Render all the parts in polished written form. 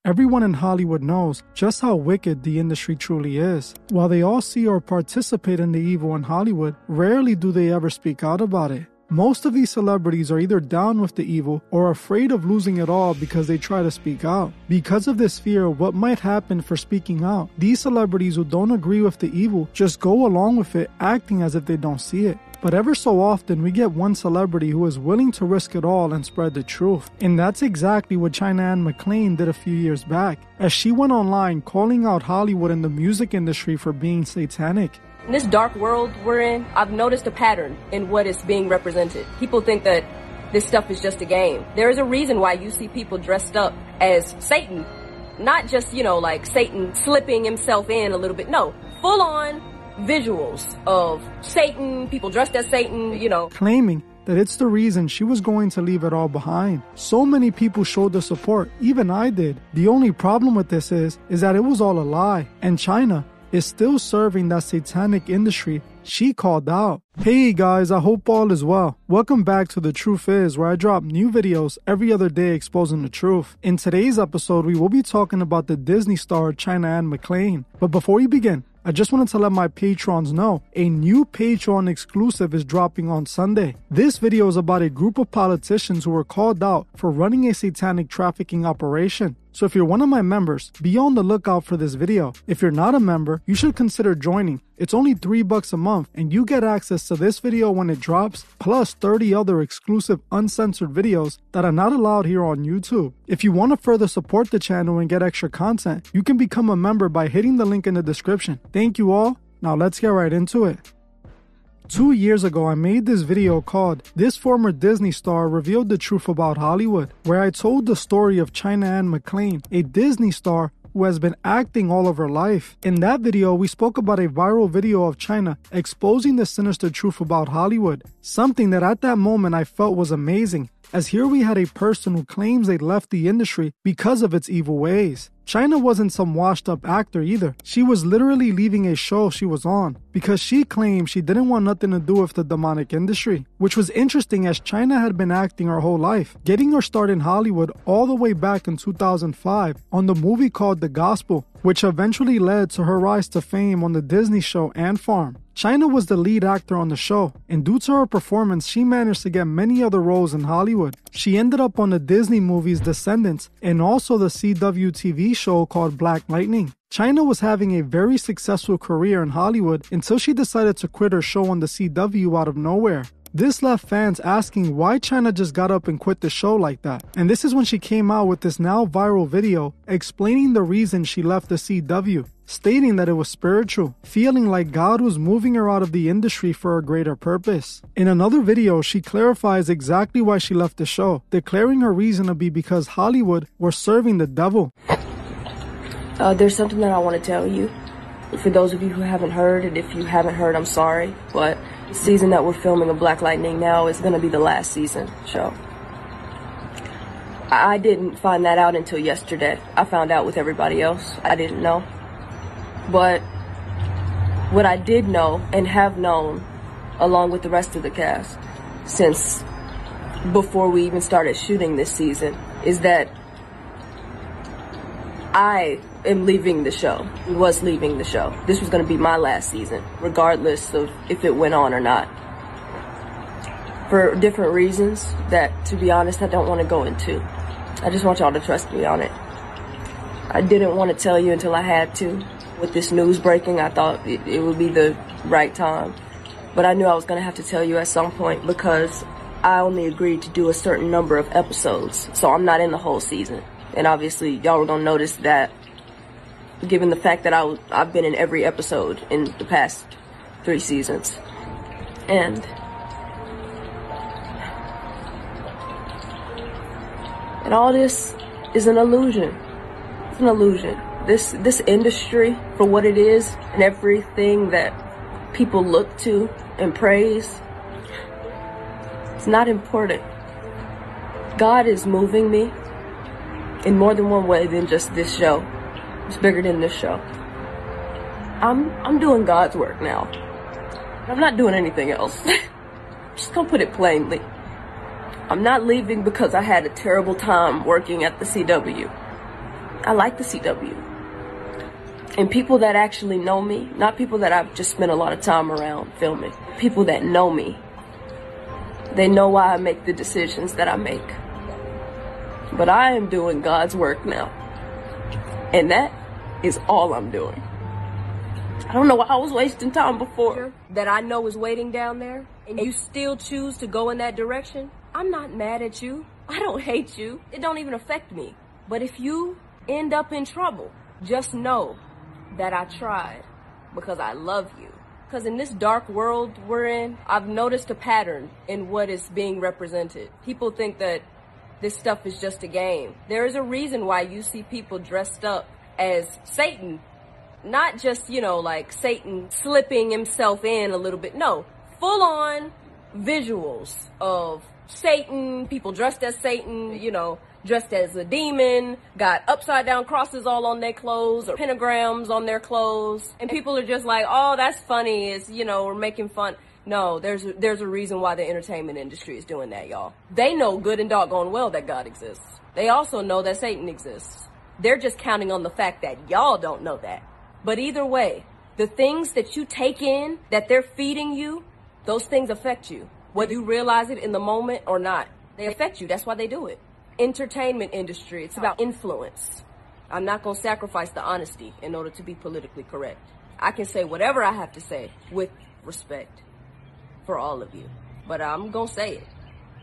Everyone in Hollywood knows just how wicked the industry truly is. While they all see or participate in the evil in Hollywood, rarely do they ever speak out about it. Most of these celebrities are either down with the evil or afraid of losing it all because they try to speak out. Because of this fear of what might happen for speaking out, these celebrities who don't agree with the evil just go along with it, acting as if they don't see it. But ever so often, we get one celebrity who is willing to risk it all and spread the truth. And that's exactly what China Anne McClain did a few years back, as she went online calling out Hollywood and the music industry for being satanic. In this dark world we're in, I've noticed a pattern in what is being represented. People think that this stuff is just a game. There is a reason why you see people dressed up as Satan. Not just, like Satan slipping himself in a little bit. No, full on visuals of Satan, people dressed as Satan, Claiming that it's the reason she was going to leave it all behind. So many people showed their support, even I did. The only problem with this is that it was all a lie, and China is still serving that satanic industry she called out. Hey guys, I hope all is well. Welcome back to The Truth Is, where I drop new videos every other day exposing the truth. In today's episode, we will be talking about the Disney star China Anne McClain. But before we begin, I just wanted to let my patrons know a new Patreon exclusive is dropping on Sunday. This video is about a group of politicians who were called out for running a satanic trafficking operation. So if you're one of my members, be on the lookout for this video. If you're not a member, you should consider joining. It's only $3 a month and you get access to this video when it drops, plus 30 other exclusive uncensored videos that are not allowed here on YouTube. If you want to further support the channel and get extra content, you can become a member by hitting the link in the description. Thank you all. Now let's get right into it. 2 years ago, I made this video called "This Former Disney Star Revealed the Truth About Hollywood," where I told the story of China Anne McClain, a Disney star who has been acting all of her life. In that video, we spoke about a viral video of China exposing the sinister truth about Hollywood, something that at that moment I felt was amazing, as here we had a person who claims they left the industry because of its evil ways. China wasn't some washed up actor either. She was literally leaving a show she was on because she claimed she didn't want nothing to do with the demonic industry, which was interesting as China had been acting her whole life, getting her start in Hollywood all the way back in 2005 on the movie called The Gospel, which eventually led to her rise to fame on the Disney show Ant Farm. China was the lead actor on the show, and due to her performance, she managed to get many other roles in Hollywood. She ended up on the Disney movies Descendants and also the CW TV show called Black Lightning. China was having a very successful career in Hollywood until she decided to quit her show on the CW out of nowhere. This left fans asking why China just got up and quit the show like that. And this is when she came out with this now viral video explaining the reason she left the CW, stating that it was spiritual, feeling like God was moving her out of the industry for a greater purpose. In another video, she clarifies exactly why she left the show, declaring her reason to be because Hollywood were serving the devil. There's something that I want to tell you. For those of you who haven't heard, and if you haven't heard, I'm sorry, but the season that we're filming of Black Lightning now is going to be the last season show. I didn't find that out until yesterday. I found out with everybody else. I didn't know. But what I did know and have known, along with the rest of the cast, since before we even started shooting this season, is that I am leaving the show, was leaving the show. This was going to be my last season, regardless of if it went on or not. For different reasons that, to be honest, I don't want to go into. I just want y'all to trust me on it. I didn't want to tell you until I had to. With this news breaking, I thought it would be the right time. But I knew I was going to have to tell you at some point because I only agreed to do a certain number of episodes. So I'm not in the whole season. And obviously, y'all were going to notice that, given the fact that I've been in every episode in the past 3 seasons. And all this is an illusion. It's an illusion. This industry, for what it is, and everything that people look to and praise, it's not important. God is moving me in more than one way than just this show. It's bigger than this show. I'm doing God's work now. I'm not doing anything else. Just gonna put it plainly. I'm not leaving because I had a terrible time working at the CW. I like the CW. And people that actually know me, not people that I've just spent a lot of time around filming, people that know me, they know why I make the decisions that I make. But I am doing God's work now. And that is all I'm doing. I don't know why I was wasting time before. That I know is waiting down there, and you still choose to go in that direction. I'm not mad at you. I don't hate you. It don't even affect me. But if you end up in trouble, just know that I tried because I love you. Because in this dark world we're in, I've noticed a pattern in what is being represented. People think that this stuff is just a game. There is a reason why you see people dressed up as Satan. Not just, like Satan slipping himself in a little bit. No, full on visuals of Satan, people dressed as Satan, dressed as a demon, got upside down crosses all on their clothes or pentagrams on their clothes. And people are just like, oh, that's funny. It's, we're making fun. No, there's a reason why the entertainment industry is doing that, y'all. They know good and doggone well that God exists. They also know that Satan exists. They're just counting on the fact that y'all don't know that. But either way, the things that you take in, that they're feeding you, those things affect you. Whether you realize it in the moment or not, they affect you. That's why they do it. Entertainment industry, it's about influence. I'm not going to sacrifice the honesty in order to be politically correct. I can say whatever I have to say with respect for all of you. But I'm going to say it.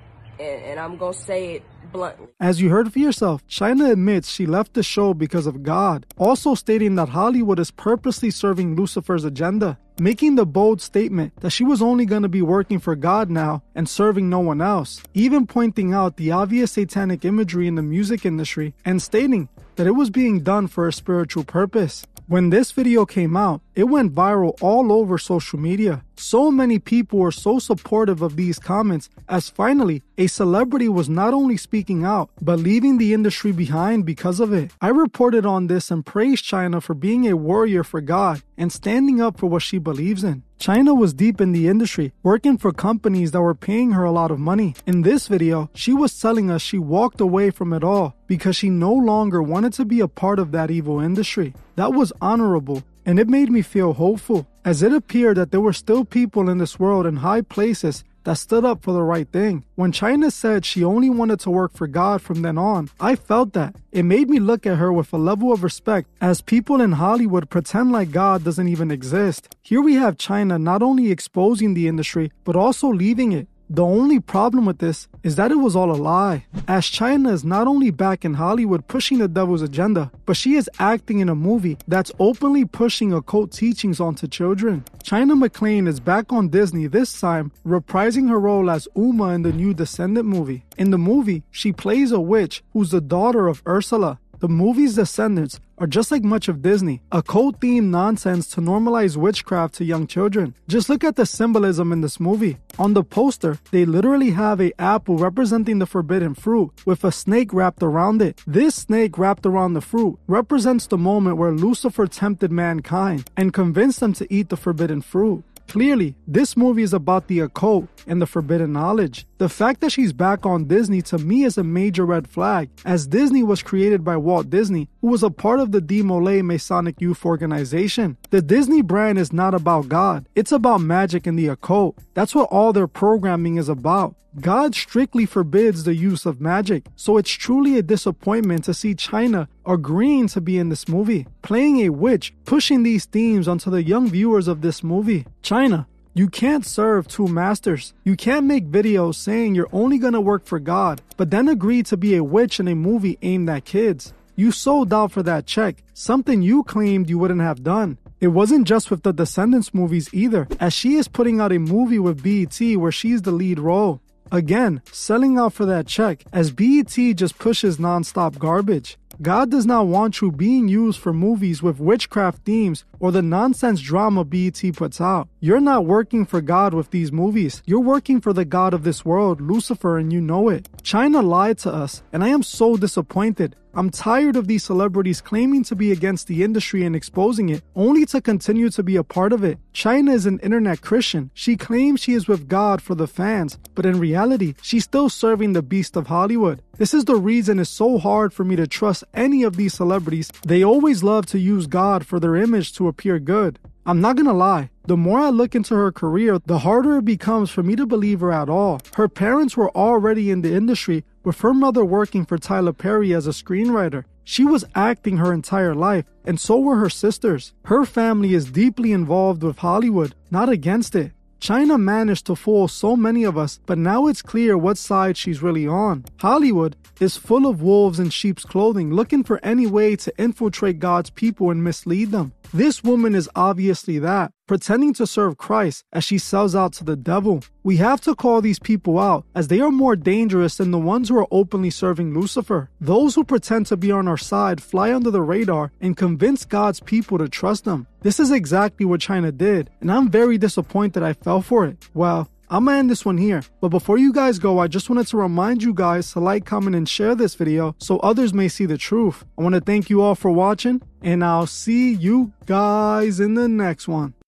And I'm going to say it bluntly. As you heard for yourself, China admits she left the show because of God, also stating that Hollywood is purposely serving Lucifer's agenda, making the bold statement that she was only going to be working for God now and serving no one else, even pointing out the obvious satanic imagery in the music industry and stating that it was being done for a spiritual purpose. When this video came out, it went viral all over social media. So many people were so supportive of these comments as finally a celebrity was not only speaking out, but leaving the industry behind because of it. I reported on this and praised China for being a warrior for God and standing up for what she believes in. China was deep in the industry, working for companies that were paying her a lot of money. In this video, she was telling us she walked away from it all because she no longer wanted to be a part of that evil industry. That was honorable, and it made me feel hopeful, as it appeared that there were still people in this world in high places that stood up for the right thing. When China said she only wanted to work for God from then on, I felt that. It made me look at her with a level of respect, as people in Hollywood pretend like God doesn't even exist. Here we have China not only exposing the industry, but also leaving it. The only problem with this is that it was all a lie, as China is not only back in Hollywood pushing the devil's agenda, but she is acting in a movie that's openly pushing occult teachings onto children. China McClain is back on Disney, this time reprising her role as Uma in the new Descendant movie. In the movie, she plays a witch who's the daughter of Ursula. The movie's descendants are just like much of Disney, occult-themed nonsense to normalize witchcraft to young children. Just look at the symbolism in this movie. On the poster, they literally have an apple representing the forbidden fruit with a snake wrapped around it. This snake wrapped around the fruit represents the moment where Lucifer tempted mankind and convinced them to eat the forbidden fruit. Clearly, this movie is about the occult and the forbidden knowledge. The fact that she's back on Disney to me is a major red flag, as Disney was created by Walt Disney, who was a part of the Demolay Masonic Youth Organization. The Disney brand is not about God, it's about magic and the occult. That's what all their programming is about. God strictly forbids the use of magic, so it's truly a disappointment to see China agreeing to be in this movie, playing a witch, pushing these themes onto the young viewers of this movie. China, you can't serve two masters. You can't make videos saying you're only gonna work for God, but then agree to be a witch in a movie aimed at kids. You sold out for that check, something you claimed you wouldn't have done. It wasn't just with the Descendants movies either, as she is putting out a movie with BET where she's the lead role. Again, selling out for that check, as BET just pushes non-stop garbage. God does not want you being used for movies with witchcraft themes or the nonsense drama BET puts out. You're not working for God with these movies. You're working for the god of this world, Lucifer, and you know it. China lied to us, and I am so disappointed. I'm tired of these celebrities claiming to be against the industry and exposing it, only to continue to be a part of it. China is an internet Christian. She claims she is with God for the fans, but in reality, she's still serving the beast of Hollywood. This is the reason it's so hard for me to trust any of these celebrities. They always love to use God for their image to appear good. I'm not gonna lie, the more I look into her career, the harder it becomes for me to believe her at all. Her parents were already in the industry, with her mother working for Tyler Perry as a screenwriter. She was acting her entire life, and so were her sisters. Her family is deeply involved with Hollywood, not against it. China managed to fool so many of us, but now it's clear what side she's really on. Hollywood is full of wolves in sheep's clothing, looking for any way to infiltrate God's people and mislead them. This woman is obviously that, pretending to serve Christ as she sells out to the devil. We have to call these people out, as they are more dangerous than the ones who are openly serving Lucifer. Those who pretend to be on our side fly under the radar and convince God's people to trust them. This is exactly what China did, and I'm very disappointed I fell for it. Well, I'm gonna end this one here, but before you guys go, I just wanted to remind you guys to like, comment, and share this video so others may see the truth. I want to thank you all for watching, and I'll see you guys in the next one.